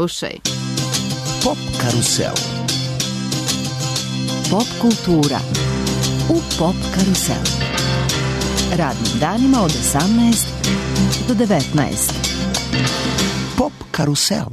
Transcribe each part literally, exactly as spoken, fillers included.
Slušaj. Pop karusel. Pop kultura u Pop karuselu. Radnim danima od osamnaest do devetnaest. Pop karusel.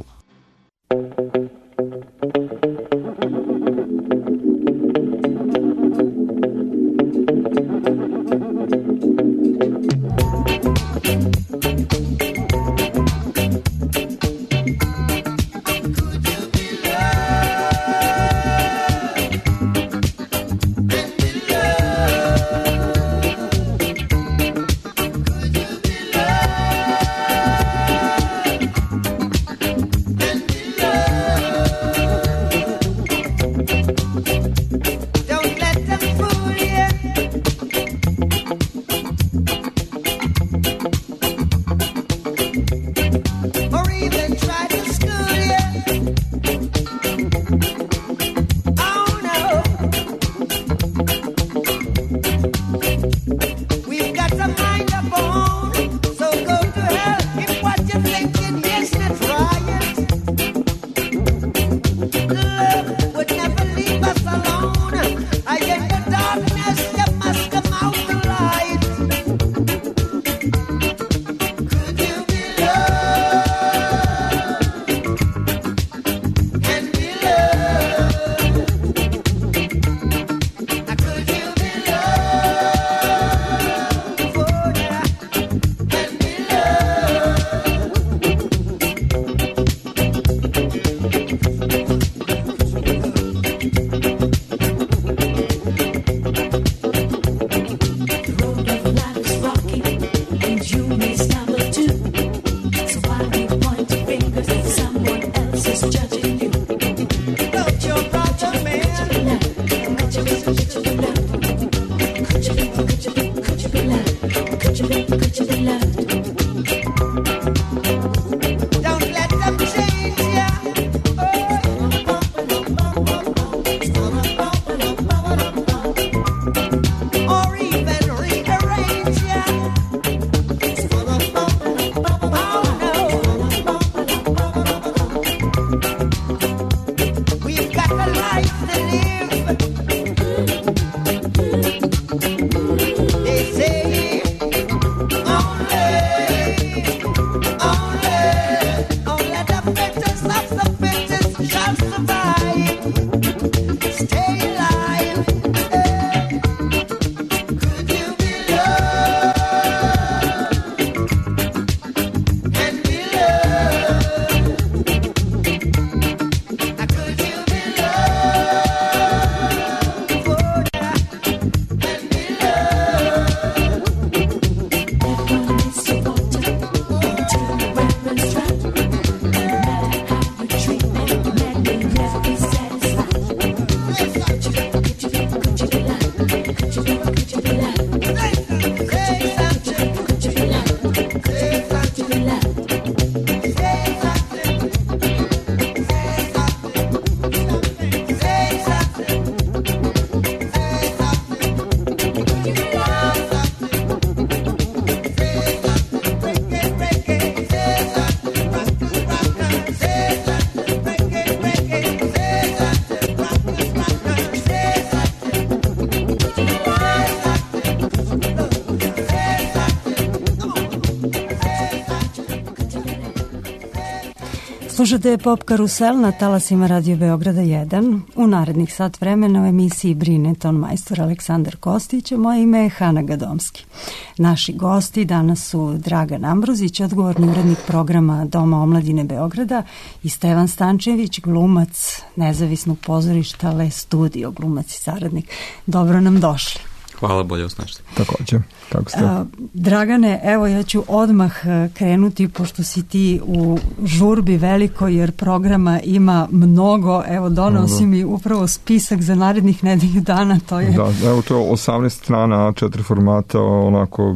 Slušate Pop karusel na talasima Radio Beograda jedan. U narednih sat vremena u emisiji brine ton majstor Aleksandar Kostić, a moje ime je Hana Gadomski. Naši gosti danas su Dragan Ambrozić, odgovorni urednik programa Doma omladine Beograda, i Stevan Stančević, glumac nezavisnog pozorišta Le Studio, glumac i saradnik. Dobro nam došli. Hvala, bolje vas našli. Takođe, kako ste? A, Dragane, evo ja ću odmah krenuti, pošto si ti u žurbi veliko, jer programa ima mnogo. Evo, donao si mi upravo spisak za narednih nedelju dana. To je... Da, evo to je osamnaest strana, četiri formata, onako,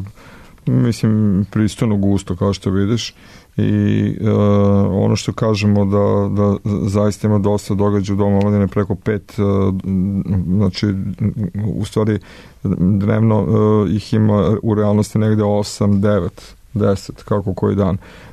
mislim, pristojno gusto, kao što vidiš. I uh, ono što kažemo da, da zaista ima dosta događaja u Domu omladine, preko pet, uh, znači u stvari dnevno uh, ih ima u realnosti negde osam, devet, deset, kako koji dan.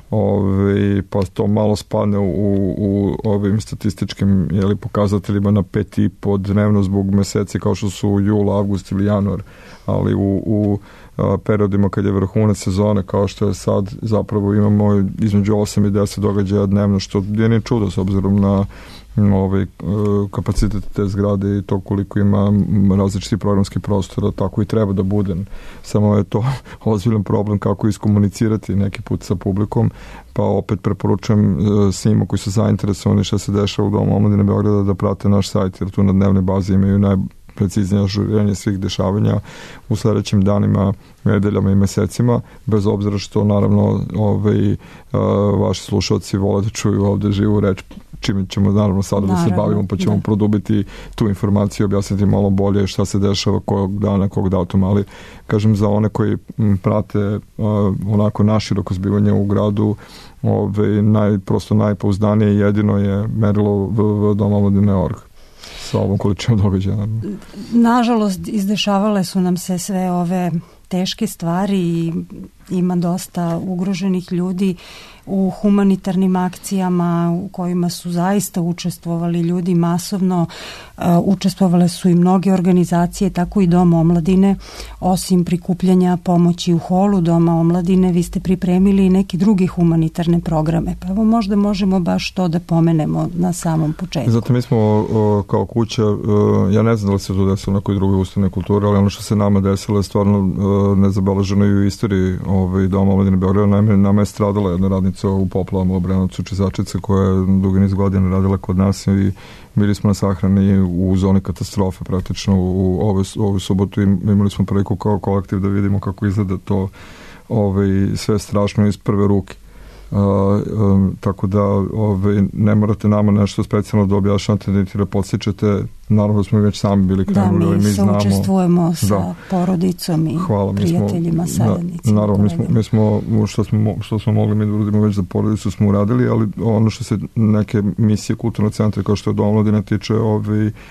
Ove, pa to malo spadne u, u ovim statističkim jeli, pokazateljima na pet i po dnevno zbog meseci kao što su jul, avgust ili januar, ali u, u a, periodima kad je vrhunac sezone kao što je sad, zapravo imamo između osam i deset događaja dnevno, što nije čudo s obzirom na ovaj kapacitet te zgrade i to koliko ima različitih programskih prostora, tako i treba da bude. Samo je to ozbiljan problem kako iskomunicirati neki put sa publikom, pa opet preporučujem svima koji su zainteresovani šta se dešava u Domu omladine Beograda da prate naš sajt, jer tu na dnevnoj bazi imaju najpreciznije ažuriranje svih dešavanja u sledećim danima, nedeljama i mesecima, bez obzira što naravno ovaj, vaši slušalci vole da čuju ovde živu reč, čime ćemo naravno sada naravno, da se bavimo, pa ćemo da. produbiti tu informaciju, objasniti malo bolje šta se dešava, kojeg dana, kog datuma, ali kažem za one koji prate uh, onako naširoko zbivanje u gradu, ove, naj, prosto najpouzdanije jedino je merilo w w w tačka dom omladine tačka org sa ovom količinom događaja. Nažalost, izdešavale su nam se sve ove teške stvari i ima dosta ugroženih ljudi u humanitarnim akcijama u kojima su zaista učestvovali ljudi masovno. Uh, učestvovale su i mnoge organizacije, tako i Dom omladine. Osim prikupljanja pomoći u holu Doma omladine, vi ste pripremili i neke druge humanitarne programe. Pa evo možda možemo baš to da pomenemo na samom početku. Zato mi smo o, kao kuća, o, ja ne znam da li se to desilo na nekoj drugoj ustavnoj kulturi, ali ono što se nama desilo je stvarno o, nezabeleženo i u istoriji ovaj, Doma omladine Beograda. Naime, nama je stradala jedna radnica u poplavama u Obrenovcu, Čizačica, koja je dugi niz godina radila kod nas i bili smo na sahrani u zoni katastrofe praktično u ovoj, ovoj subotu i imali smo priliku kao kolektiv da vidimo kako izgleda to ovaj, sve strašno iz prve ruke. Uh, um, tako da ovaj, ne morate nama nešto specijalno da objašnjate niti da podsjećate, naravno da smo već sami bili krenuli. Da, mi, mi znamo, učestvujemo sa da. porodicom i Hvala, prijateljima, smo, saradnicima. Da, naravno, mi smo, mi smo što, smo, što smo mogli mi da uradimo već za porodicu smo uradili, ali ono što se neke misije kulturnog centra kao što je Dom omladine tiče ovaj, uh,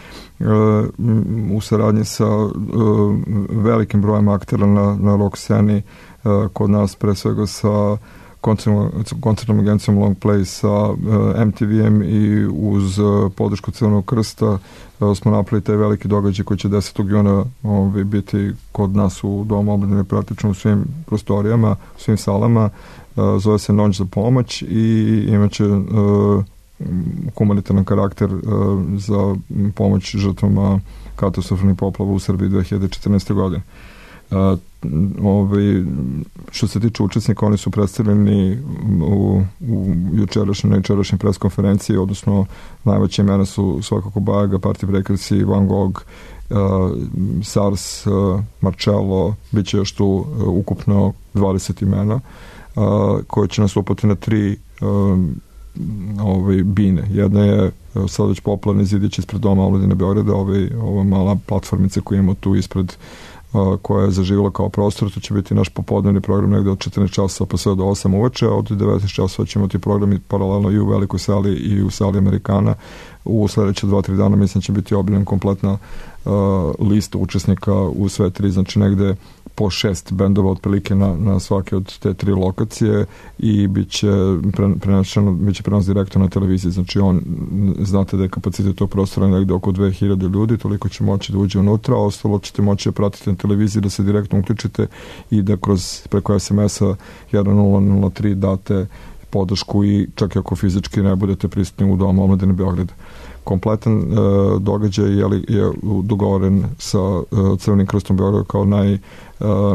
u saradnji sa uh, velikim brojem aktera na, na rock sceni uh, kod nas, pre svega sa koncertnom agencijom Long Play, sa uh, M T V-em i uz uh, podršku Crvenog krsta uh, smo napravili taj veliki događaj koji će desetog juna ovaj, biti kod nas u Domu omladine, praktično u svim prostorijama, u svim salama. Uh, zove se Noć za pomoć i imaće uh, humanitaran karakter uh, za pomoć žrtvama katastrofalnih poplava u Srbiji dve hiljade četrnaeste. godine. Uh, ovaj, što se tiče učesnika, oni su predstavljeni u, u jučerašnjoj, jučerašnjoj pres konferenciji, odnosno najveće imena su svakako Bajaga, Party Breakersi, Van Gogh, uh, SARS, uh, Marcello, bit će još tu uh, ukupno dvadeset imena uh, koje će nas upati na tri um, ovaj, bine. Jedna je sad već popularni zidić ispred Doma omladine Beograda, ovaj, ova mala platformica koju imamo tu ispred koja je zaživjela kao prostor. To će biti naš popodnevni program negde od četrnaest časova pa sve do osam uveče, a od devetnaest časova ćemo ti programi paralelno i u velikoj sali i u sali Amerikana. U sledeće dva, tri dana mislim će biti objavljena kompletna uh, lista učesnika u sve tri, znači negde po šest bendova otprilike na, na svake od te tri lokacije i bit će pre, prenačeno, bit će prenos direktno na televiziji, znači on, znate da je kapacitet tog prostora negde oko dve hiljade ljudi, toliko će moći da uđe unutra, a ostalo ćete moći da pratite na televiziji, da se direktno uključite i da kroz preko es em es-a jedan nula nula tri date podršku i čak i ako fizički ne budete prisutni u Domu omladine Beograda. Kompletan uh, događaj je, li, je dogovoren sa uh, Crvenim krstom Beograda kao naj uh,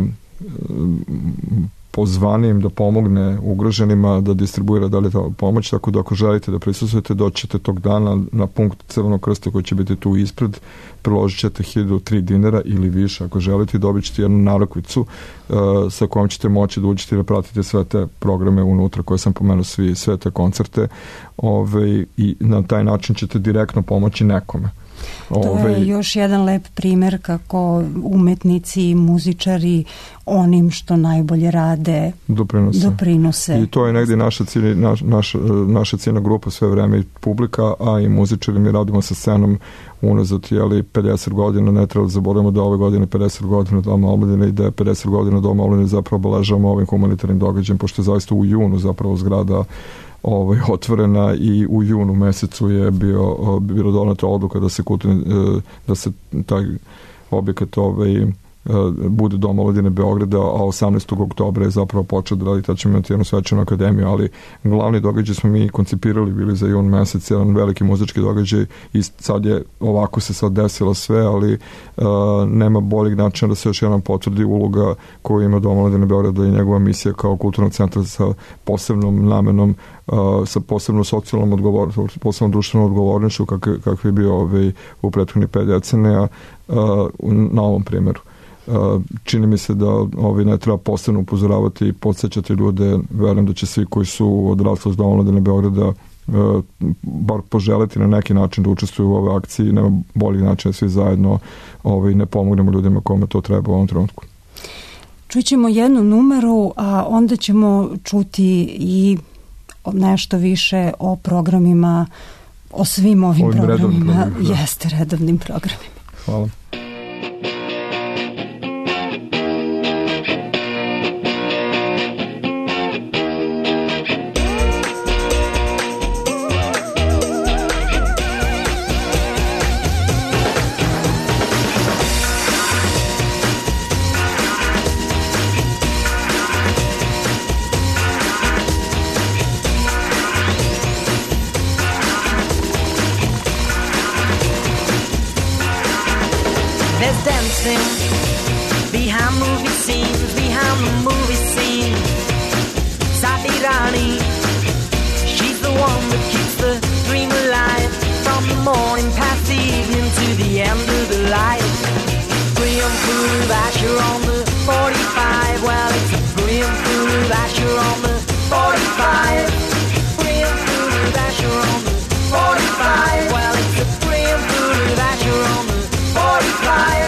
pozvanijim da pomogne ugroženima, da distribuira dalje ta pomoć, tako da ako želite da prisustvujete, doćete tog dana na punkt Crvenog krsta koji će biti tu ispred, priložit ćete hiljadu tri dinara ili više ako želite i dobit ćete jednu narukvicu uh, sa kojom ćete moći da uđete i da pratite sve te programe unutra koje sam pomenuo, svi, sve te koncerte, ove, i na taj način ćete direktno pomoći nekome. To Ove, je još jedan lep primer kako umetnici i muzičari onim što najbolje rade doprinose. doprinose. I to je negdje naša, cilj, naš, naš, naša ciljna grupa sve vreme, i publika, a i muzičari. Mi radimo sa scenom unazad, jeli, pedeset godina, ne treba da zaboravimo da ove godine pedeset godina Doma omladine i da je pedeset godina Doma omladine zapravo obeležavamo ovim humanitarnim događajem, pošto je zaista u junu zapravo zgrada ovaj, otvorena i u junu mesecu je bio, bilo doneta odluka da se, kulturni, da se taj objekat ovaj, bude Dom omladine Beograda, a osamnaestog oktobra je zapravo počeo da radi, tad ćemo imati jednu svečanu akademiju, ali glavni događaj smo mi koncipirali bili za jun mesec, jedan veliki muzički događaj, i sad je ovako se sad desilo sve, ali uh, nema boljeg načina da se još jednom potvrdi uloga koju ima Dom omladine Beograda i njegova misija kao kulturnog centra sa posebnom namenom, uh, sa posebnom socijalnom odgovornošću, posebnom društvenom odgovornošću kakvi, kakvi je bio ovaj, u prethodnih pet decenija uh, na ovom primjeru. Uh, čini mi se da ovaj, ne treba posebno upozoravati i podsjećati ljude. Verujem da će svi koji su odrasli s Domom omladine Beograda uh, bar poželiti na neki način da učestvuju u ovoj akciji. Nema boljih načina da svi zajedno ovaj, ne pomognemo ljudima kome to treba u ovom trenutku. Čućemo jednu numeru, a onda ćemo čuti i nešto više o programima, o svim ovim, ovim programima. programima Jeste, redovnim programima. Hvala. Behind movie scenes, behind the movie scene, Sati Rani, she's the one that keeps the dream alive, from the morning past the evening to the end of the light. Graham Food Asher on the forty-five, well it's a Graham Food Asher on the forty-five. Graham Food Asher on the forty-five, well it's a Graham Food Asher on the forty-five.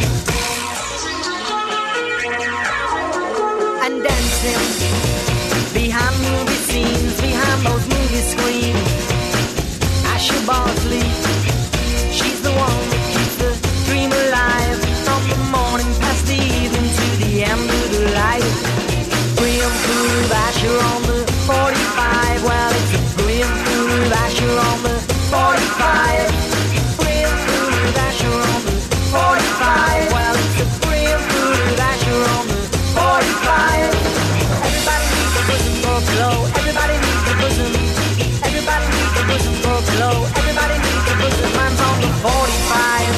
And dancing behind movie scenes, behind those movie screens, Asher Bosley, she's the one that keeps the dream alive, from the morning past the evening to the end of the light. Graham Food Asher on the forty-five, well it's a Graham Food Asher on the forty-five. Graham Food Asher on the forty-five, well it's a Graham Food Asher on the forty-five. Everybody needs a bosom for glow. Everybody needs a bosom. Everybody needs a bosom for glow. Everybody needs a bosom. Mine's on the forty-five.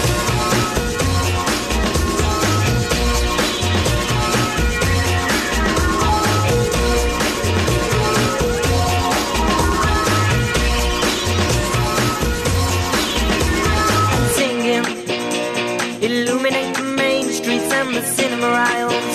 And singing, illuminate the main streets and the cinema aisles.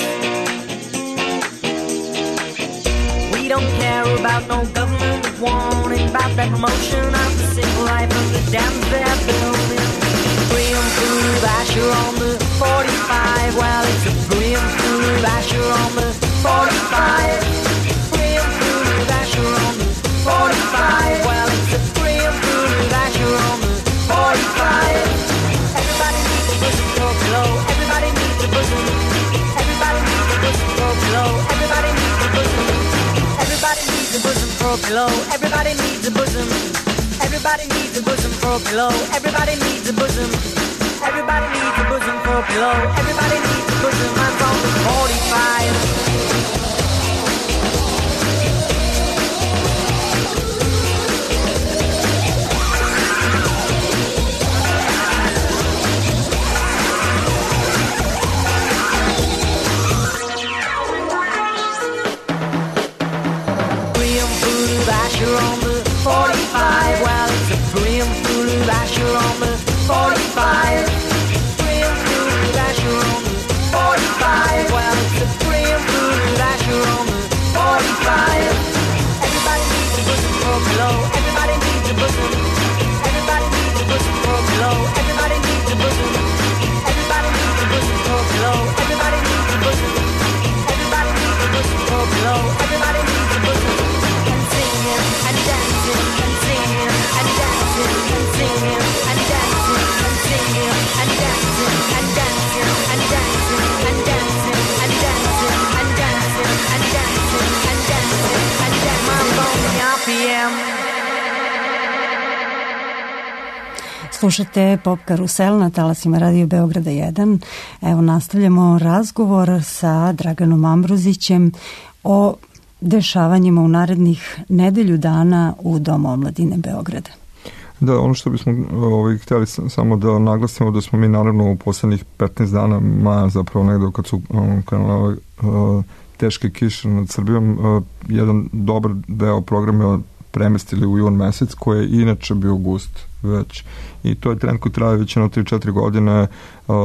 We don't care about no government warning about that promotion of the simple life of the dams they're building. Graham Food Asher on the forty-five, well it's a Graham Food Asher on the forty-five. Graham Food Asher on the forty-five, well it's a Graham Food Asher on the forty-five. Everybody needs a bosom for glow. Everybody needs a bosom. Everybody needs a bosom for glow. Everybody needs a bosom. Everybody needs a bosom for glow. Everybody needs a bosom. Everybody needs a bosom for glow. Everybody needs a bosom. Everybody needs a bosom for glow. Everybody needs a bosom. I'm on the forty-five. Asher on the forty-five, well it's a Graham Food Asher on the forty-five. Graham Food Asher on the forty-five, well it's a Graham everybody needs a balloon. And singing and dancing and singing and dancing and singing and dancing and singing and dancing and dancing and dancing and dancing and dancing and dancing and dancing and dancing and get my lonely R P M. Slušate Pop Karusel na talasima Radio Beograda jedan. Evo nastavljamo razgovor sa Draganom Ambrozićem o dešavanjima u narednih nedelju dana u Domu omladine Beograda. Da, ono što bismo ovaj, htjeli samo da naglasimo da smo mi naravno u poslednjih petnaest dana maja zapravo negde kad su um, krenule uh, teške kiše nad Srbijom, uh, jedan dobar deo programa premestili u jun mesec, koji je inače bio gust već. I to je trend koji traje već jedno tri četiri godine. Uh,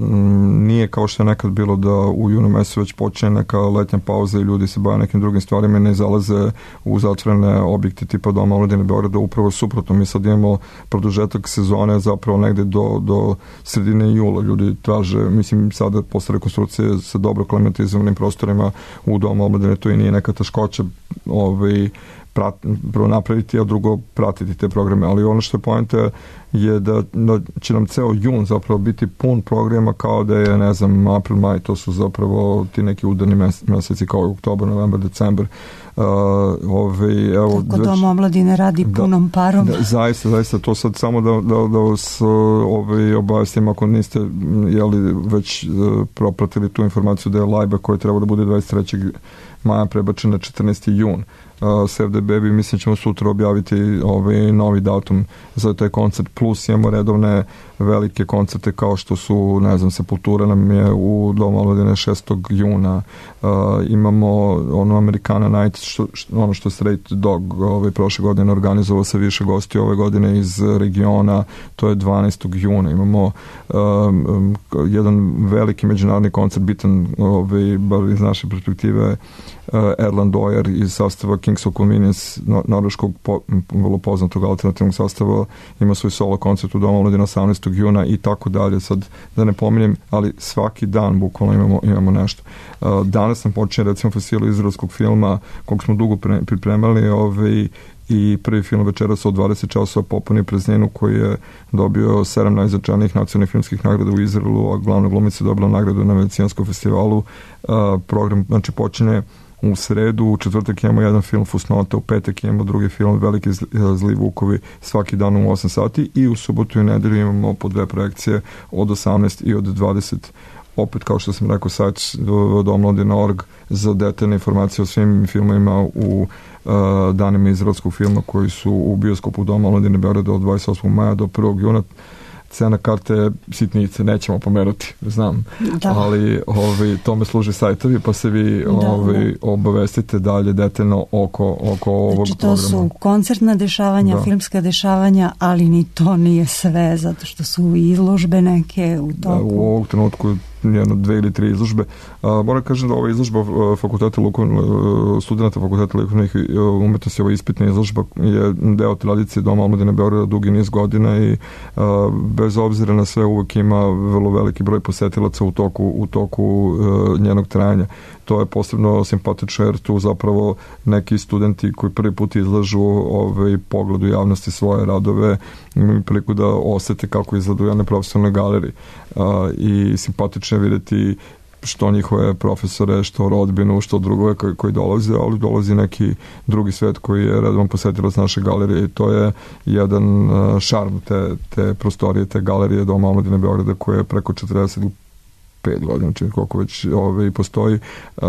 nije kao što je nekad bilo da u junu mesecu već počne neka letnja pauza i ljudi se bave nekim drugim stvarima i ne zalaze u zatvorene objekte tipa Doma omladine Beograda. Upravo suprotno, mi sad imamo produžetak sezone zapravo negde do, do sredine jula. Ljudi traže, mislim sada posle rekonstrukcije sa dobro klimatizovanim prostorima u Doma omladine, to i nije neka teškoća ovaj, prat, prvo napraviti, a drugo pratiti te programe, ali ono što je poenta je da, da će nam ceo jun zapravo biti pun programa kao da je, ne znam, april, maj, to su zapravo ti neki udarni meseci kao je oktobar, novembar, decembar. Uh, ove, evo, Tako Dom omladine radi da, punom parom. Da, zaista, zaista, to sad samo da, da, da vas ove, obavestim ako niste jeli, već uh, propratili tu informaciju da je Lajba koja treba da bude dvadeset trećeg maja prebačena na četrnaesti jun. Uh, Save the Baby, mislim ćemo sutra objaviti ovaj novi datum za taj koncert, plus imamo redovne velike koncerte kao što su, ne znam, Sepultura nam je u Domu omladine šestog juna, uh, imamo ono Americana Night, što, što, ono što Straight Dog ovaj, prošle godine organizovao sa više gosti ove godine iz regiona, to je dvanaestog juna, imamo um, um, jedan veliki međunarodni koncert, bitan ovaj, bar iz naše perspektive, uh, Erland Doyer iz sastava Kings of Convenience, norveškog po, vrlo poznatog alternativnog sastava, ima svoj solo koncert u Domu omladine osamnaestog juna i tako dalje, sad da ne pominjem, ali svaki dan bukvalno imamo, imamo nešto. Uh, danas nam počne recimo festival izraelskog filma kog smo dugo pre, pripremali ovaj, i prvi film večeras od dvadeset časova Popuni prazninu koji je dobio sedam najznačajnijih nacionalnih filmskih nagrada u Izraelu, a glavna glumica je dobila nagradu na Venecijanskom festivalu. Uh, program znači počinje u sredu, u četvrtak imamo jedan film Fusnota, u petak imamo drugi film Veliki zli vukovi svaki dan u osam sati i u subotu i nedelju imamo po dve projekcije od osamnaest i od dvadeset. Opet, kao što sam rekao, sajt dom omladine tačka org za detaljne informacije o svim filmovima u uh, danima izraelskog filma koji su u bioskopu Doma omladine Beograda od dvadeset osmog maja do prvog juna. Cena karte sitnice, nećemo pomenuti, znam, da. ali ovaj, tome služi sajtovi, pa se vi da, ovaj, da. obavestite dalje detaljno oko, oko ovog znači, to programa. Su koncertna dešavanja, da. filmska dešavanja, ali ni to nije sve, zato što su izložbe neke u toku. Da, u ovog trenutku jedno, dve ili tri izložbe. A, moram kažem da ova izložba fakulteta studenta fakulteta likovnih umetnosti, ova ispitna izložba je deo tradicije Doma omladine Beograda dugi niz godina i a, bez obzira na sve uvek ima vrlo veliki broj posetilaca u toku, u toku a, njenog trajanja. To je posebno simpatično jer tu zapravo neki studenti koji prvi put izlažu ovaj, pogledu javnosti svoje radove imaju priliku da osete kako izgledaju na profesionalnoj galeriji a, i simpatično je vidjeti što njihove profesore, što rodbinu, što drugove koji, koji dolaze, ali dolazi neki drugi svet koji je redovan posetilac naše galerije i to je jedan a, šarm te, te prostorije, te galerije Doma omladine Beograda koje je preko četrdeset pet godina, čini koliko već ove, postoji, a,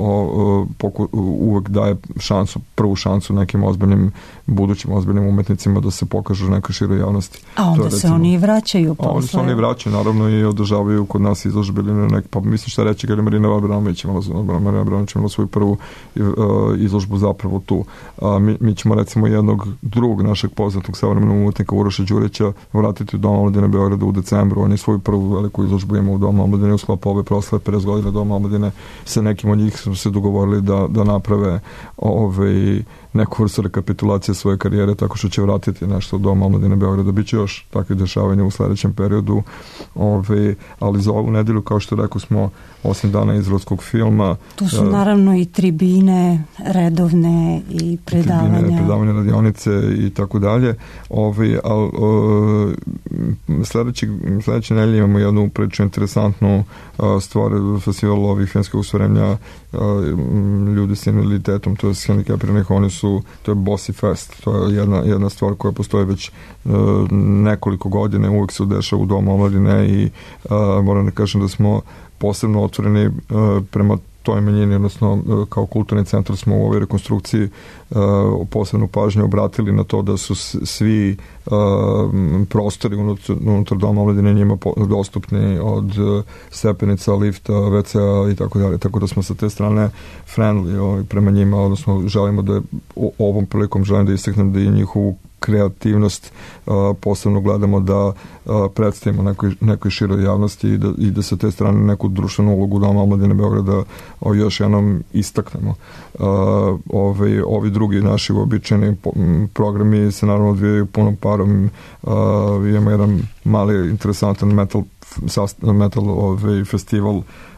o, poku, uvek daje šansu, prvu šansu nekim ozbiljnim, budućim ozbiljnim umetnicima da se pokažu nekoj široj javnosti. A onda recimo, se oni vraćaju posle. A onda se oni vraćaju, naravno, i održavaju kod nas izložbe ili nek, pa mislim šta reći kada je Marina Abramović imala, Marina Abramović imala svoju prvu uh, izložbu zapravo tu. A, mi, mi ćemo recimo jednog drugog našeg poznatog savremenog umetnika Uroša Đurića vratiti u Dom omladine Beograda u decembru. On je svoju prvu veliku izložbu imao u Domu omladine u sklopu ove proslave pedeset godina Doma omladine. Sa nekim od njih smo se dogovorili da, da naprave ovaj, neku vrstu rekapitulacije svoje karijere tako što će vratiti nešto u Dom omladine Beograda. Biće još takve dešavanja u sledećem periodu, ovaj, ali za ovu nedelju, kao što rekao smo, osim dana izraelskog filma. Tu su naravno i tribine redovne i predavanja. Tribine, predavanja, radionice i tako dalje. Ovaj, al, uh, sledeći, sledeće nedelje imamo jednu prilično interesantnu uh, stvar, festival ovih filmskih usvarenja uh, ljudi s invaliditetom, to je s hendikepiranih, oni su, to je Bossy Fest, to je jedna, jedna stvar koja postoji već uh, nekoliko godine, uvek se dešava u Domu omladine i uh, moram da kažem da smo posebno otvoreni uh, prema toj manjini, odnosno uh, kao kulturni centar smo u ovoj rekonstrukciji uh, posebnu pažnju obratili na to da su svi uh, prostori unutar, unutar Doma omladine njima po, dostupni od uh, stepenica, lifta, ve ce a i tako dalje, tako da smo sa te strane friendly ovaj, prema njima, odnosno želimo da o, ovom prilikom želim da istaknem da i njihovu kreativnost uh, posebno gledamo da uh, predstavimo nekoj, nekoj široj javnosti i da, i da sa te strane neku društvenu ulogu Doma omladine Beograda uh, još jednom istaknemo. Uh, ovaj, ovi drugi naši običajni programi se naravno odvijaju punom parom. Uh, imamo jedan mali interesantan metal, metal ovaj, festival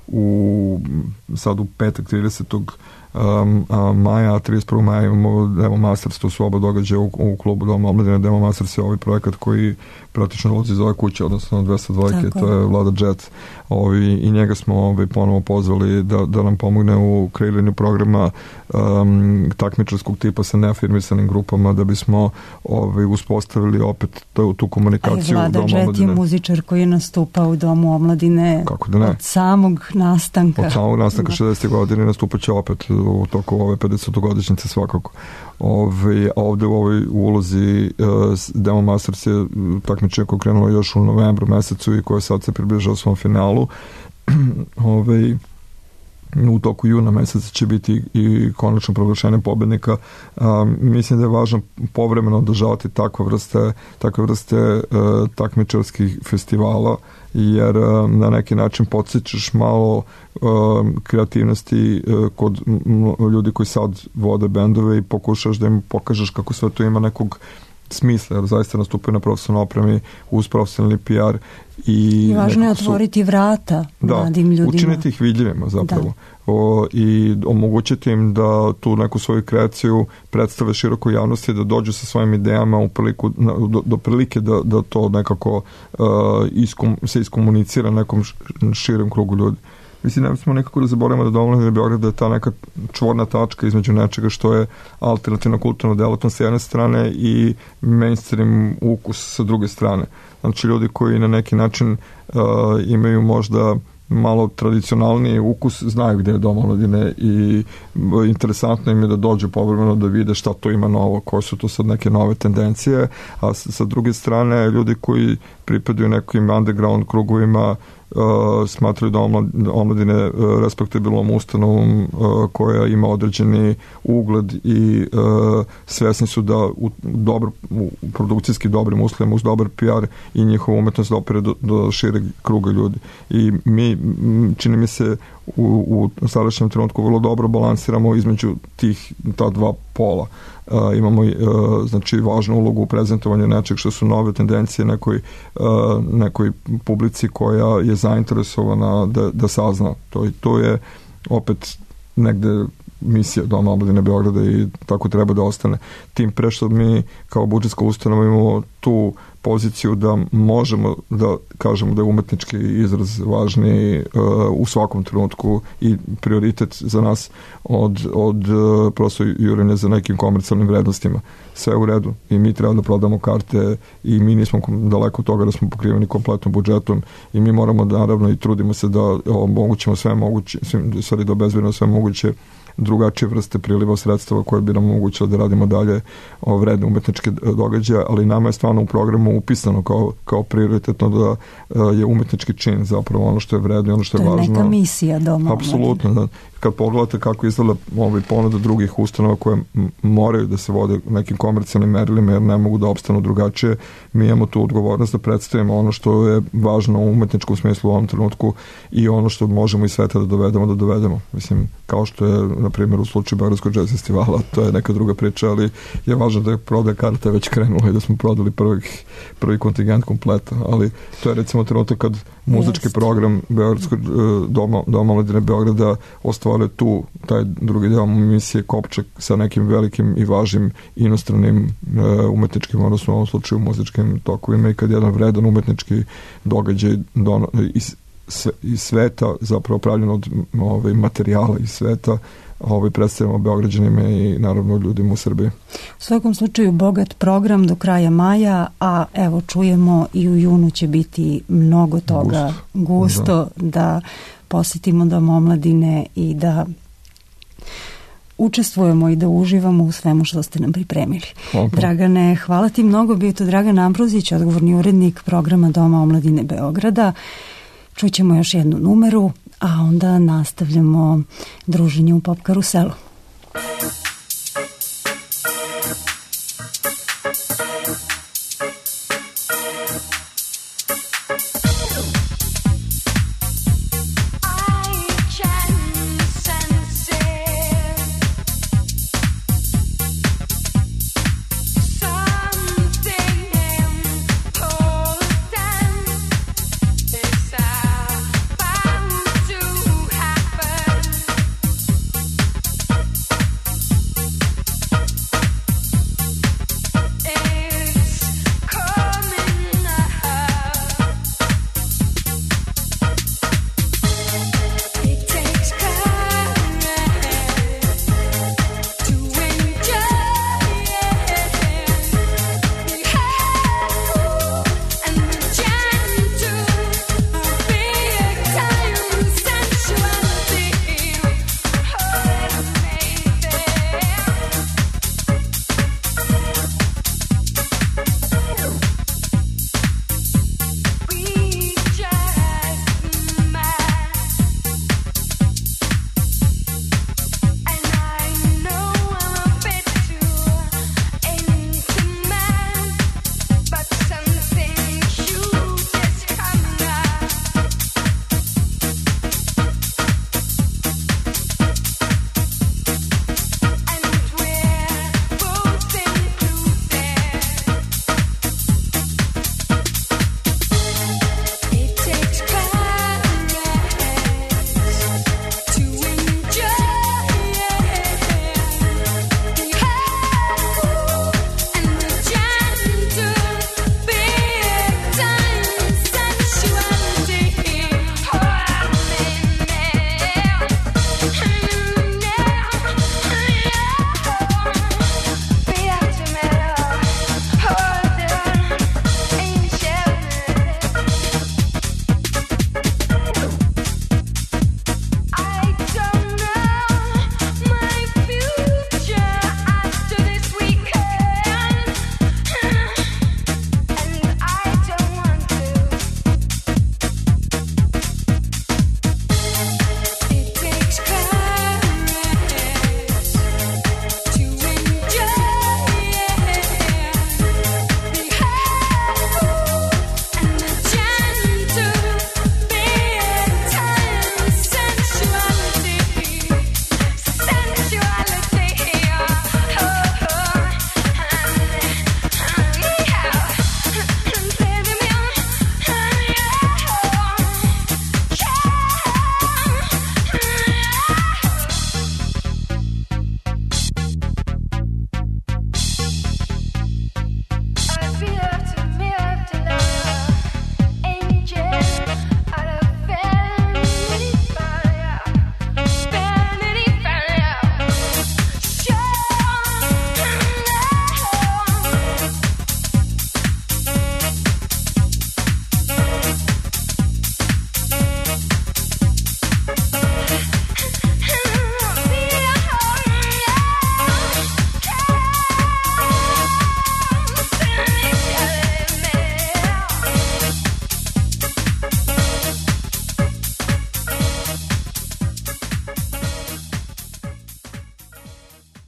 u, sad u petak tridesetog Um, a maja, trideset prvog maja imamo Demo Masters, to su oba događaja u, u klubu Doma omladine. Demo Masters je ovaj projekat koji praktično dolazi iz ove kuće, odnosno dvesta dvojke, to je Vlada Jet, ovi, i njega smo ovi, ponovo pozvali da, da nam pomogne u kreiranju programa um, takmičarskog tipa sa neafirmisanim grupama, da bismo ovi, uspostavili opet tu, tu komunikaciju. Vlada Jet je muzičar koji je nastupao u Domu omladine Kako da ne? od samog nastanka. Od samog nastanka da. šezdesetih godine nastupat će opet u toku ove pedesetogodišnjice svakako. Ove, ovde u ovoj ulozi uh, Demo Masters je takmičenje koje krenulo još u novembru mesecu i koje sad se približava svom finalu. Ove, u toku juna meseca će biti i konačno proglašenje pobednika. A, mislim da je važno povremeno održavati takve vrste, takve vrste uh, takmičarskih festivala, jer uh, na neki način podsjećaš malo uh, kreativnosti uh, kod m, ljudi koji sad vode bendove i pokušaš da im pokažeš kako sve to ima nekog smisla, jer zaista nastupaju na profesionalnoj opremi uz profesionalni pi ar i, I važno je su, otvoriti vrata da, mladim ljudima. Učiniti ih vidljivima zapravo. Da. O, i omogućiti im da tu neku svoju kreaciju predstave širokoj javnosti, da dođu sa svojim idejama u priliku, do, do prilike da, da to nekako uh, iskom, se iskomunicira nekom širem krugu ljudi. Mislim, ne smo nekako da zaboravimo da Dom omladine Beograda je ta neka čvorna tačka između nečega što je alternativna kulturna delatnost s jedne strane i mainstream ukus sa druge strane. Znači, ljudi koji na neki način uh, imaju možda malo tradicionalniji ukus, znaju gde je Dom omladine i interesantno im je da dođu povremeno da vide šta to ima novo, koje su to sad neke nove tendencije, a sa druge strane ljudi koji pripadaju nekim underground krugovima Uh, smatraju da omladine uh, respektabilnom ustanovom uh, koja ima određeni ugled i uh, svesni su da u, dobro, u produkcijski dobrim uslovima uz dobar pi ar i njihova umetnost da opere do, do šireg kruga ljudi. I mi, čini mi se, u, u sadašnjem trenutku vrlo dobro balansiramo između tih ta dva pola. Uh, imamo uh, znači važnu ulogu u prezentovanju nečeg što su nove tendencije nekoj, uh, nekoj publici koja je zainteresovana da, da sazna. To, to je opet negde misija Doma omladine Beograda i tako treba da ostane. Tim pre što mi kao budžetska ustanova imamo tu poziciju da možemo da kažemo da je umetnički izraz važniji uh, u svakom trenutku i prioritet za nas od, od uh, prosto jurenja za nekim komercijalnim vrednostima. Sve u redu i mi treba da prodamo karte i mi nismo daleko od toga da smo pokriveni kompletnom budžetom i mi moramo da naravno i trudimo se da omogućimo sve moguće, stvari da obezbedimo sve moguće drugačije vrste priliva sredstava koje bi nam omogućilo da radimo dalje o vredne umetničke događaje, ali nama je stvarno u programu upisano kao, kao prioritetno da je umetnički čin zapravo ono što je vredno i ono što je, je važno. To je neka misija Doma Apsolutno, da. Kad pogledate kako izgleda ovaj ponuda drugih ustanova koje moraju da se vode nekim komercijalnim merilima jer ne mogu da opstanu drugačije, mi imamo tu odgovornost da predstavimo ono što je važno u umetničkom smislu u ovom trenutku i ono što možemo iz sveta da dovedemo, da dovedemo. Mislim, kao što je, na primjer, u slučaju Beogradskog jazz festivala, to je neka druga priča, ali je važno da je prodaja karta već krenula i da smo prodali prvi, prvi kontingent kompleta, ali to je recimo trenutak kad muzički Jest. program Beogradskog doma, doma omladine Beograda ostvaruje tu taj drugi deo misije Kopčak sa nekim velikim i važnim inostranim uh, umetničkim, odnosno u ovom slučaju muzičkim tokovima i kad jedan vredan umetnički događaj dono, iz, iz sveta, zapravo pravljen od ovaj, materijala iz sveta, ovaj, predstavljamo Beograđanima i naravno ljudima u Srbiji. U svakom slučaju bogat program do kraja maja, a evo čujemo i u junu će biti mnogo toga gusto, gusto da. da posjetimo Dom omladine i da učestvujemo i da uživamo u svemu što ste nam pripremili. Hvala. Dragane, hvala ti mnogo. Bio to Dragan Ambrozić, odgovorni urednik programa Doma omladine Beograda. Čućemo još jednu numeru, a onda nastavljamo druženje u Pop Karuselu.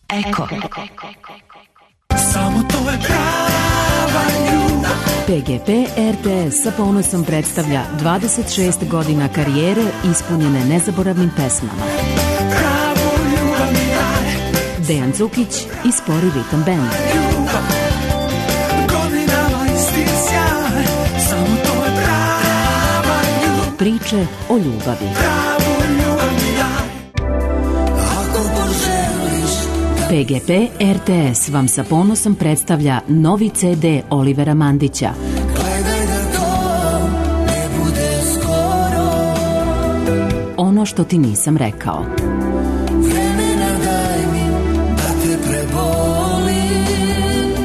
Eko. Samo to je prava ljubav. P G P R T S sa ponosom predstavlja dvadeset šest godina karijere ispunjene nezaboravnim pesmama. Pravu ljubav mi daje. Dejan Cukić i Spori ritam band. Ljubav, godinama isti sjaj. Samo to je prava ljubav. Priče o ljubavi. Pravu ljubav mi daje. Ako poželiš. P G P R T S vam sa ponosom predstavlja novi C D Olivera Mandića. Gledaj da to ne bude skoro. Ono što ti nisam rekao. Vremena daj mi da te prebolim.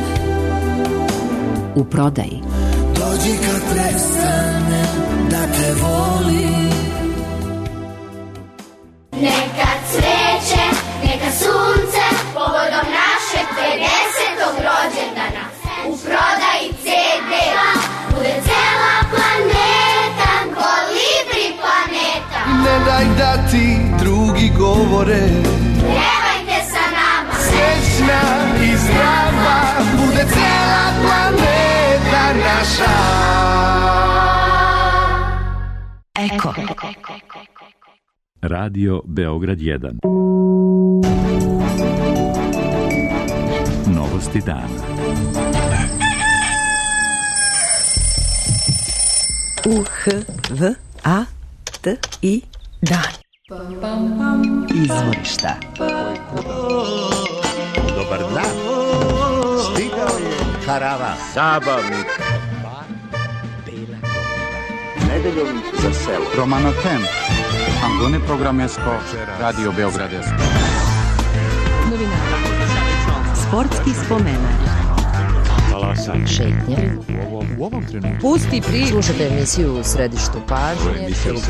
U prodaji. Dođi kad prestane da te volim. Neka cveće, neka sunce, povodom našeg pedesetog rođendana. U prodaji C D-a bude cela planeta, Kolibri planeta. Ne daj da ti drugi govore. Pjevajte sa nama. Srećna i zdrava bude cela planeta naša. Eko. Radio Beograd jedan. Novosti dana. U H V A T I dan. Izvorišta. Dobar dan. Stigao je karavan. Zabavnik. Nedeljom za selo. Romano Tem. Angone Programesko. Radio Beogradesko. Novinara. Sportski spomenak. Talasan. Šetnje. U ovom trenutku. Pusti priču. Slušajte emisiju u središtu pažnje.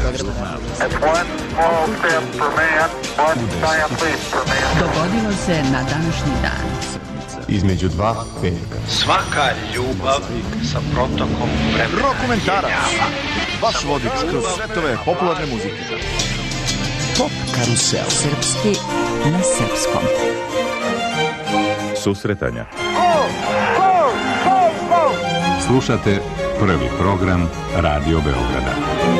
Dogodilo se na današnji dan. Između dva velika. Svaka ljubav sa protokom vremena. Rokomentarac. Vaš vodič kroz svetove popularne muzike. Pop karusel. Srpski na srpskom. Susretanja. Slušate prvi program Radio Beograda.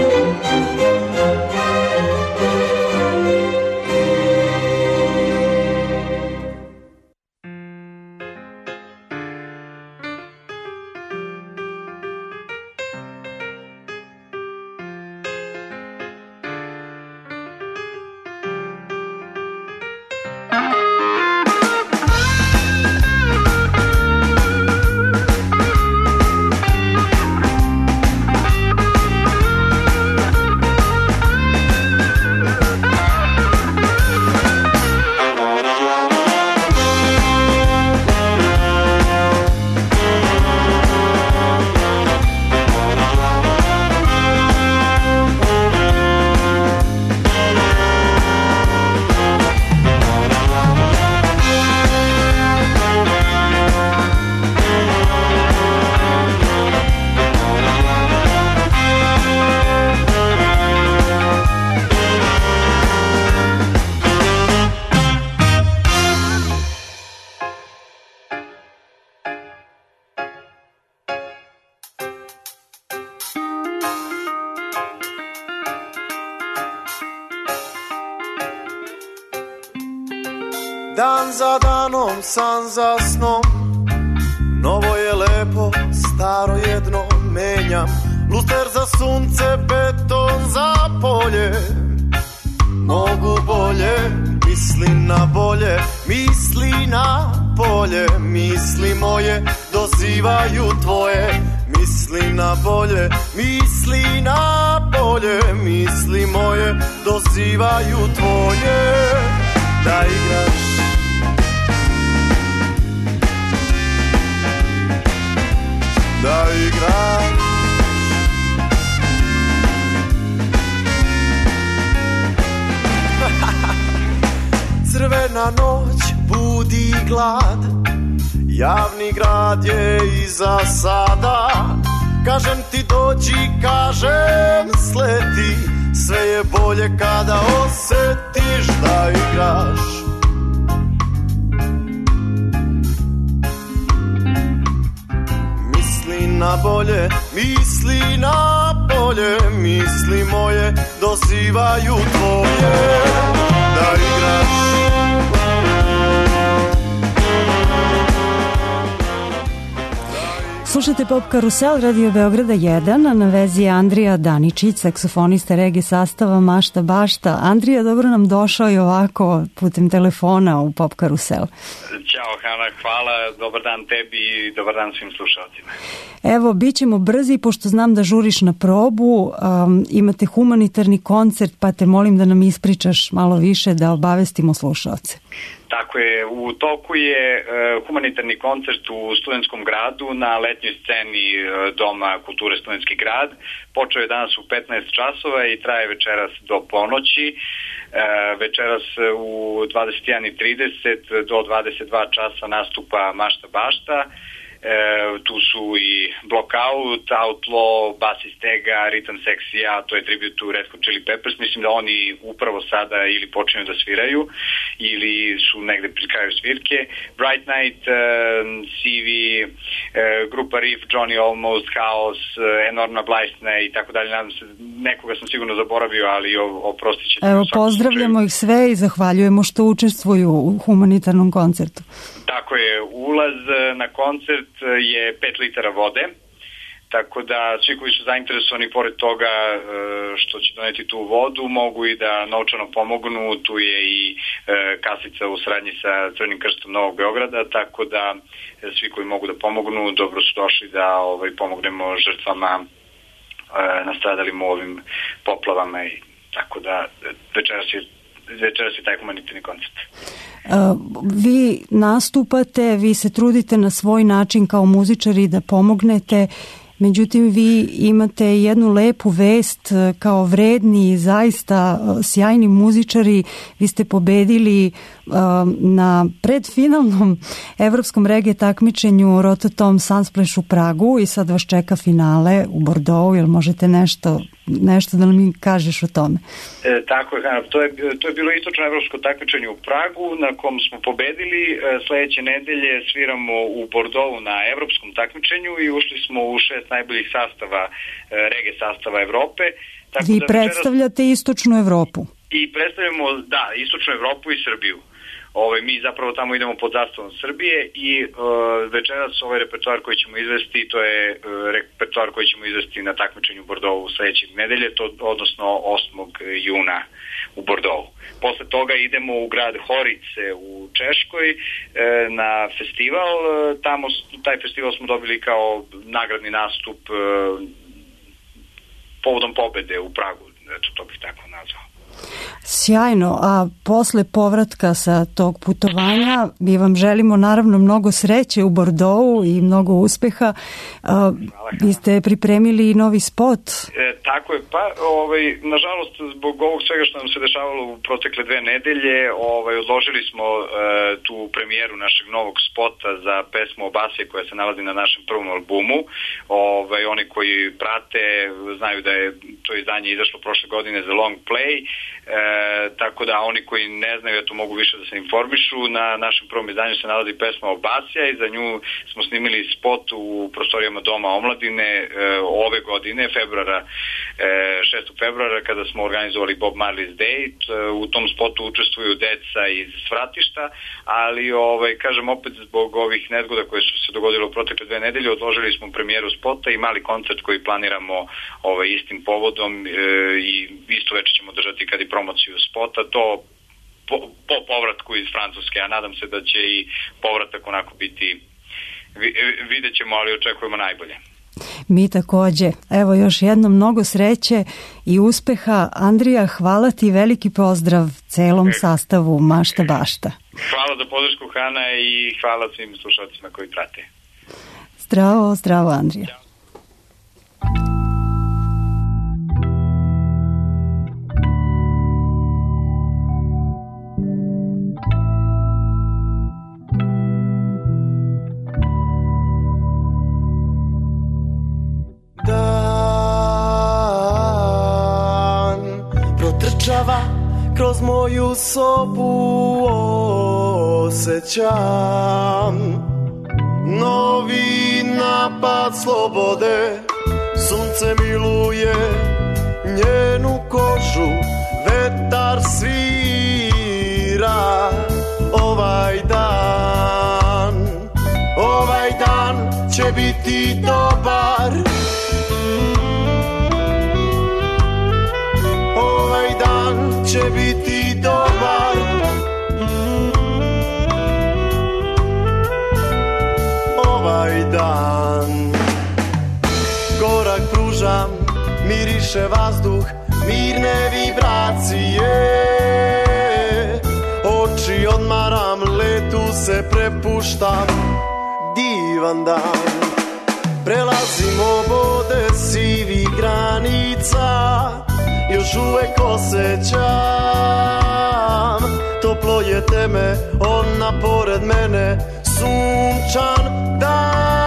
Dan za danom, san za snom, novo je lepo, staro jedno menjam. Luster za sunce, beton za polje. Mogu bolje, misli na bolje, misli na polje. Misli moje dozivaju tvoje. Misli na bolje, misli na bolje. Misli moje dozivaju tvoje. Da igraš, da igraš. Crvena noć budi glad, javni grad je iza sada. Kažem ti dođi, kažem sleti, sve je bolje kada osetiš da igraš. dolje, misli na polje, misli moje dozivaju tvoje da igraš. Slušajte Pop Karusel, Radio Beograda jedan, na vezi je Andrija Daničić, saksofonista reggae sastava Mašta Bašta. Andrija, dobro nam došao i ovako putem telefona u Pop Karusel. Ćao Hana, hvala, dobar dan tebi i dobar dan svim slušalcima. Evo, bit ćemo brzi, pošto znam da žuriš na probu, um, imate humanitarni koncert, pa te molim da nam ispričaš malo više, da obavestimo slušalce. Tako je, u toku je uh, humanitarni koncert u Studentskom gradu na letnjoj sceni uh, Doma kulture Studentski grad. Počeo je danas u petnaest časova i traje večeras do ponoći. Uh, večeras u dvadeset jedan i trideset do dvadeset dva časa nastupa Mašta Bašta. E, tu su i Blockout, Outlaw, Basi Stega, Rhythm Seksija, to je tribute to Red Hot Chili Peppers. Mislim da oni upravo sada ili počinju da sviraju ili su negde pri kraju svirke. Bright Night, uh, C V, uh, grupa Riff, Johnny Almost, Chaos, uh, Enormna Blajsne i tako dalje. Nadam se, nekoga sam sigurno zaboravio, ali oprostit ćete. Evo, pozdravljamo ih sve i zahvaljujemo što učestvuju u humanitarnom koncertu. Tako je, ulaz na koncert je pet litara vode, tako da svi koji su zainteresovani pored toga što će doneti tu vodu mogu i da novčano pomognu. Tu je i kasica u saradnji sa Crvenim krstom Novog Beograda, tako da svi koji mogu da pomognu dobro su došli da ovaj, pomognemo žrtvama nastradalim u ovim poplavama i tako da večeras je, večeras je taj humanitarni koncert. Vi nastupate, vi se trudite na svoj način kao muzičari da pomognete, međutim vi imate jednu lepu vest kao vredni, zaista sjajni muzičari. Vi ste pobedili na predfinalnom evropskom reggae takmičenju Rototom Sunsplash u Pragu i sad vas čeka finale u Bordeauxu. Jel možete nešto, nešto da nam kažeš o tome? E, tako je, to je, to je bilo istočno evropsko takmičenje u Pragu na kom smo pobedili. E, sledeće nedelje sviramo u Bordeauxu na evropskom takmičenju i ušli smo u šest najboljih sastava, e, reggae sastava Evrope. Tako Vi da predstavljate večeras... istočnu Evropu. I predstavljamo, da, istočnu Evropu i Srbiju. Ovaj, mi zapravo tamo idemo pod zastavom Srbije i uh, večeras ovaj repertoar koji ćemo izvesti, to je uh, repertoar koji ćemo izvesti na takmičenju u Bordeauxu sledećeg nedelje, to, odnosno osmog juna u Bordeauxu. Posle toga idemo u grad Horice u Češkoj uh, na festival. Uh, tamo, taj festival smo dobili kao nagradni nastup uh, povodom pobede u Pragu, eto to bih tako nazvao. Sjajno, a posle povratka sa tog putovanja mi vam želimo naravno mnogo sreće u Bordeauxu i mnogo uspeha. A, vi ste pripremili i novi spot. E, tako je, pa ovaj, nažalost zbog ovog svega što nam se dešavalo u protekle dve nedelje, ovaj, odložili smo e, tu premijeru našeg novog spota za pesmu Obasije koja se nalazi na našem prvom albumu. Ovaj, oni koji prate znaju da je to izdanje izašlo prošle godine za long play. E, tako da oni koji ne znaju, eto mogu više da se informišu. Na našem prvom izdanju se nalazi pesma Obasija i za nju smo snimili spot u prostorijama Doma omladine e, ove godine, februara, e, šestog februara, kada smo organizovali Bob Marley's Date. E, u tom spotu učestvuju deca iz Svratišta, ali ovaj, kažem opet zbog ovih nezgoda koje su se dogodile u protekle dve nedelje, odložili smo premijeru spota i mali koncert koji planiramo ovaj, istim povodom e, i isto večer ćemo držati kad i promociju spota, to po, po povratku iz Francuske, a nadam se da će i povratak onako biti, vidjet ćemo, ali očekujemo najbolje. Mi takođe. Evo još jedno mnogo sreće i uspeha. Andrija, hvala ti, veliki pozdrav celom e, sastavu Mašta Bašta. Hvala za podršku, Hana, i hvala svim slušalcima koji prate. Zdravo, zdravo Andrija. Ćao. Kroz moju sobu osjećam novi napad slobode. Sunce miluje njenu kožu, vetar svira. Ovaj dan, ovaj dan će biti dobar. Ovaj dan će biti dobar. Ovaj dan. Korak pružam, miriše vazduh, mirne vibracije. Oči odmaram, letu se prepuštam, divan dan. Prelazim obode sivih granica, još uvek osjećam. Toplo je teme, ona pored mene, sunčan dan.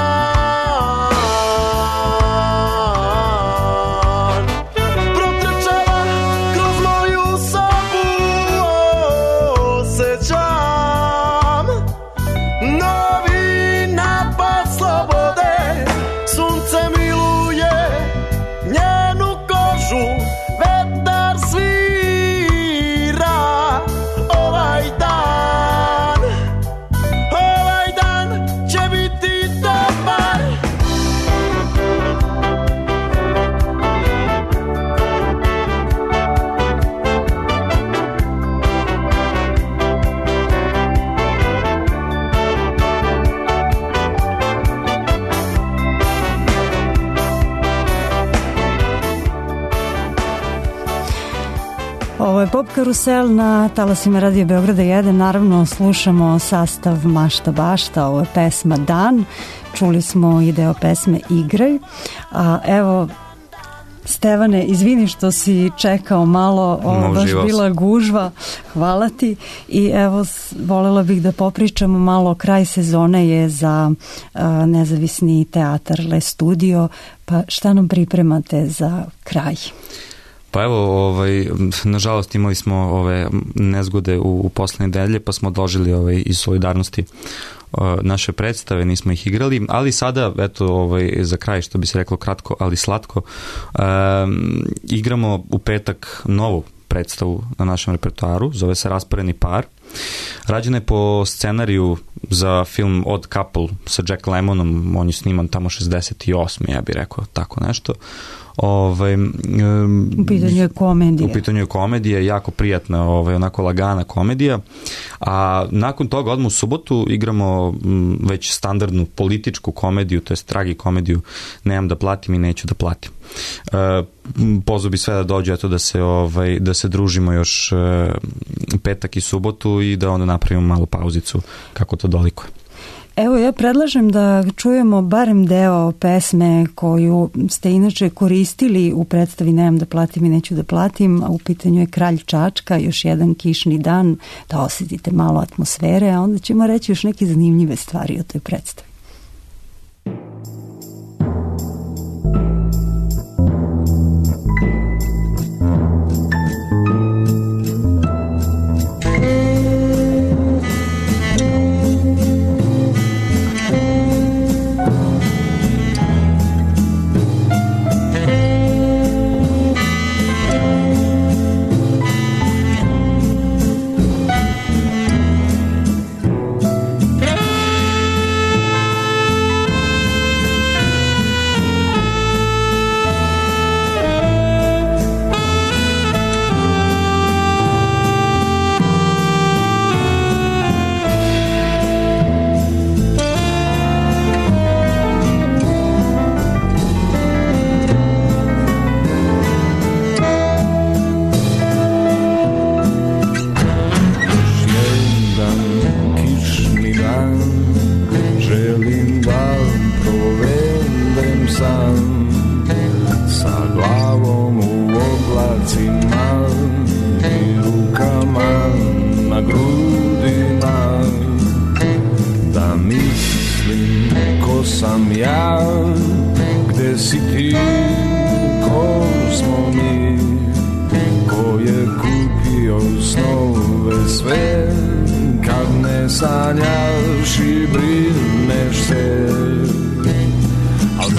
Ovo je Pop Karusel na talasima Radio Beograda jedan. Naravno slušamo sastav Mašta Bašta, ovo je pesma Dan. Čuli smo i deo pesme Igraj. A evo, Stevane, izvini što si čekao malo, ovo baš bila gužva, hvala ti. I evo, volela bih da popričamo malo, kraj sezone je za uh, nezavisni teatar Le Studio, pa šta nam pripremate za kraj? Pa evo, ovaj, nažalost imali smo ove nezgode u, u posle nedelje, pa smo odložili ovaj, iz solidarnosti uh, naše predstave, nismo ih igrali, ali sada, eto, ovaj, za kraj, što bi se reklo kratko, ali slatko, uh, igramo u petak novu predstavu na našem repertoaru, zove se Rasporeni par. Rađena je po scenariju za film Odd Couple sa Jack Lemmonom, on je sniman tamo šezdeset osme ja bih rekao, tako nešto. Ovaj, um, u pitanju je komedija. U pitanju je komedija, jako prijatna, ovaj, onako lagana komedija. A nakon toga odmah u subotu igramo m, već standardnu političku komediju, to je tragikomediju Nemam da platim i neću da platim. E, pozvao bi sve da dođu, eto, da se, ovaj, da se družimo još e, petak i subotu i da onda napravimo malu pauzicu kako to dolikuje. Evo, ja predlažem da čujemo barem deo pesme koju ste inače koristili u predstavi Nemam da platim i neću da platim, a u pitanju je Kralj Čačka, još jedan kišni dan, da osjetite malo atmosfere, a onda ćemo reći još neke zanimljive stvari o toj predstavi.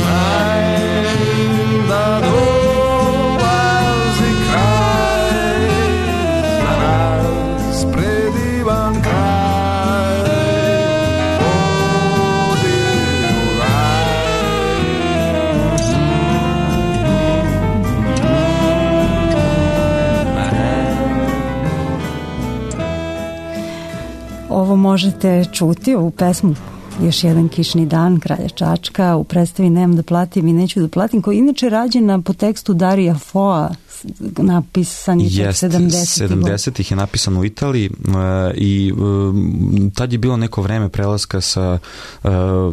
Znam da dolazi kraj za nas predivan kraj, vodi u Ovo možete čuti, ovu pesmu Još jedan kišni dan, Kralja Čačka, u predstavi Nemam da platim i neću da platim, koji je inače rađena po tekstu Darija Foa, napisan je tek sedamdesetih. sedamdesetih je napisan u Italiji uh, i uh, tad je bilo neko vreme prelaska sa uh,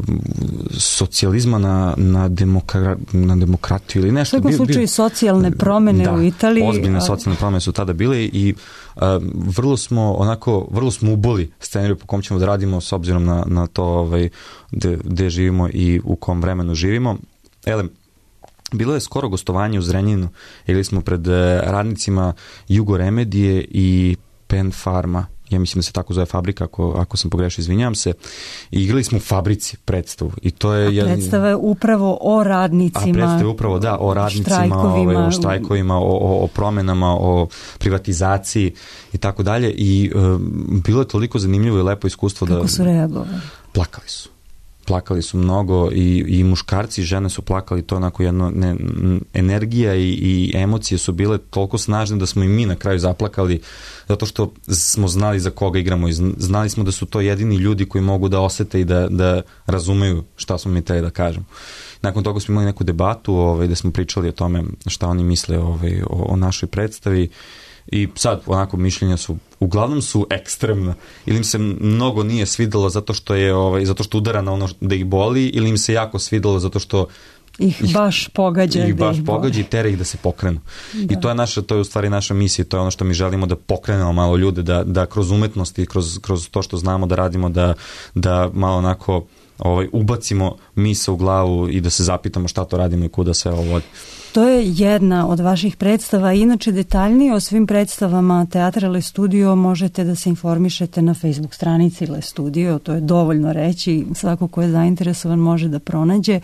socijalizma na, na, demokra, na demokratiju ili nešto. U svakom slučaju socijalne promene da, u Italiji. Ozbiljne socijalne promene su tada bile i uh, vrlo smo onako, vrlo smo uboli scenariju po kom ćemo da radimo s obzirom na, na to ovaj, gde živimo i u kom vremenu živimo. Ele, bilo je skoro gostovanje u Zrenjaninu, ili smo pred radnicima Jugo Remedije i Pen Farma, ja mislim da se tako zove fabrika, ako, ako sam pogrešio, izvinjavam se, i igrali smo u fabrici predstavu. I to je a predstava je upravo o radnicima. A predstava je upravo, da, o radnicima, ove, o štrajkovima, o, o, o promenama, o privatizaciji i tako dalje. I um, bilo je toliko zanimljivo i lepo iskustvo. Kako da su reagovali? Plakali su. Plakali su mnogo i, i muškarci i žene su plakali, to onako jedno, ne, energija i, i emocije su bile toliko snažne da smo i mi na kraju zaplakali, zato što smo znali za koga igramo i znali smo da su to jedini ljudi koji mogu da osete i da, da razumeju šta smo mi teli da kažemo. Nakon toga smo imali neku debatu ovaj, da smo pričali o tome šta oni misle ovaj, o, o našoj predstavi. I sad, onako, mišljenja su, uglavnom su ekstremna. Ili im se mnogo nije svidelo zato što je, ovaj, zato što udara na ono da ih boli, ili im se jako svidelo zato što ih, ih baš pogađa ih da baš ih pogađa i tera ih da se pokrenu. Da. I to je naša, to je u stvari naša misija, to je ono što mi želimo, da pokrenemo malo ljude, da, da kroz umetnost i kroz, kroz to što znamo da radimo, da, da malo onako ovaj, ubacimo misao u glavu i da se zapitamo šta to radimo i kuda sve ovo vodi. To je jedna od vaših predstava. Inače, detaljnije o svim predstavama Teatra Le Studio možete da se informišete na Facebook stranici Le Studio. To je dovoljno reći. Svako ko je zainteresovan može da pronađe.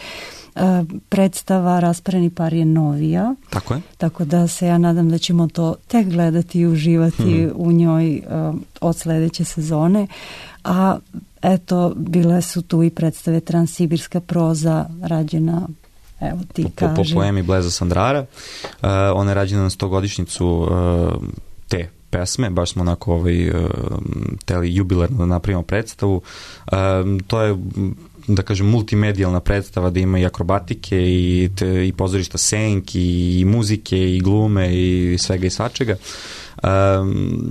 Predstava Raspareni par je novija. Tako je. Tako da se ja nadam da ćemo to tek gledati i uživati hmm. u njoj od sledeće sezone. A eto, bile su tu i predstave Transsibirska proza, rađena evo ti po, kaži. Po, po poemi Bleza Sandrara. Uh, ona je rađena na stogodišnjicu uh, te pesme, baš smo onako ovaj, uh, teli jubilarno da napravimo predstavu. Uh, to je, da kažem, multimedijalna predstava da ima i akrobatike i, te, i pozorišta senki i muzike i glume i svega i svačega. Um,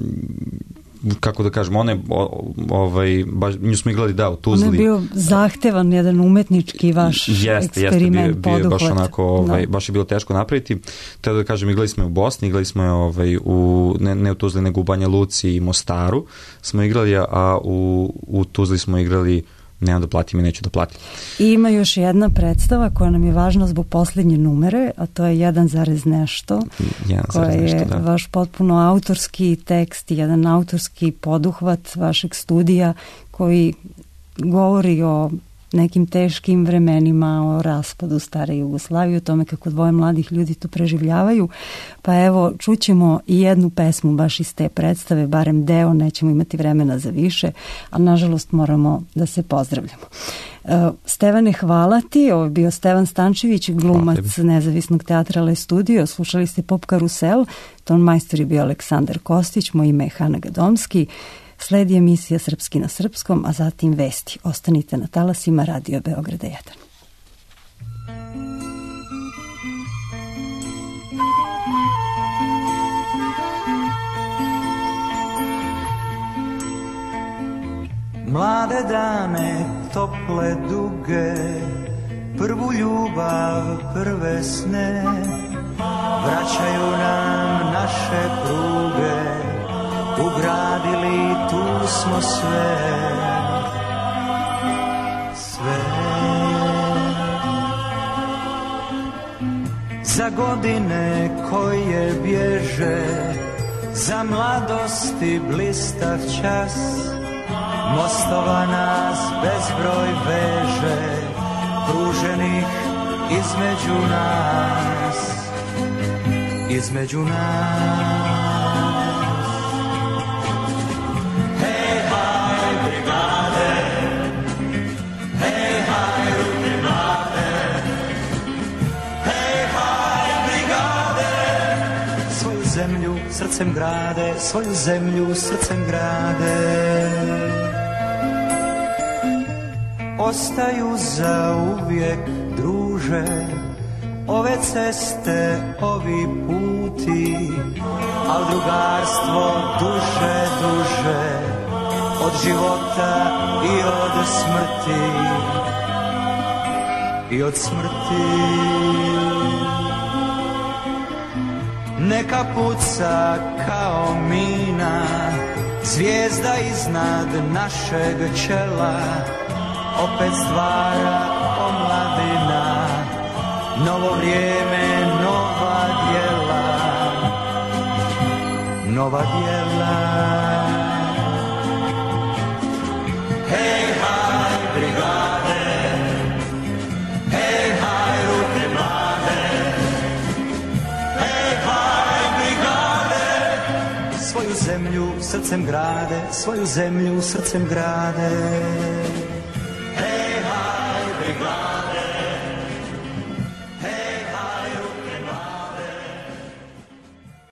kako da kažem, one ovaj, baš, nju smo igrali da u Tuzli. On je bio zahtevan jedan umetnički vaš jeste, eksperiment, jeste, bio, bio poduhvat. Baš onako, ovaj, da. baš je bilo teško napraviti. Tako da kažem, igrali smo je u Bosni, igrali smo je ovaj, u, ne, ne u Tuzli, nego u Banja Luci i Mostaru smo igrali, a u, u Tuzli smo igrali Nemam da platim i neću da platim. I ima još jedna predstava koja nam je važna zbog posljednje numere, a to je jedan zarez nešto, koja je nešto, da. Vaš potpuno autorski tekst, jedan autorski poduhvat vašeg studija koji govori o nekim teškim vremenima, o raspadu stare Jugoslavije, o tome kako dvoje mladih ljudi to preživljavaju. Pa evo, čućemo i jednu pesmu baš iz te predstave, barem deo, nećemo imati vremena za više, a nažalost moramo da se pozdravljamo. Uh, Stevane, hvala ti. Ovo je bio Stevan Stančević, glumac Nezavisnog teatra Le Studio. Slušali ste Pop Karusel, ton majstor je bio Aleksandar Kostić, moje ime je Hana Gadomski. Sledi emisija Srpski na srpskom, a zatim vesti. Ostanite na talasima Radio Beograda jedan. Mlade dane, tople duge, prvu ljubav, prve sne, vraćaju nam naše pruge, ugradili tu smo sve, sve. Za godine koje bježe, za mladosti blistav čas, mostova nas bezbroj veže, pruženih između nas, između nas. Hej, haj, brigade, hej, haj, ruke mlade, hej, haj, brigade, svoju zemlju srcem grade, svoju zemlju srcem grade. Ostaju za uvijek, druže, ove ceste, ovi puti, al drugarstvo duže, duže, od života i od smrti, i od smrti. Neka puca kao mina, zvijezda iznad našeg čela, opet stvara omladina, novo vrijeme, nova djela, nova djela. Hej, haj, brigade, hej, haj, ruke mlade, hej, haj, brigade, svoju zemlju srcem grade, svoju zemlju srcem grade.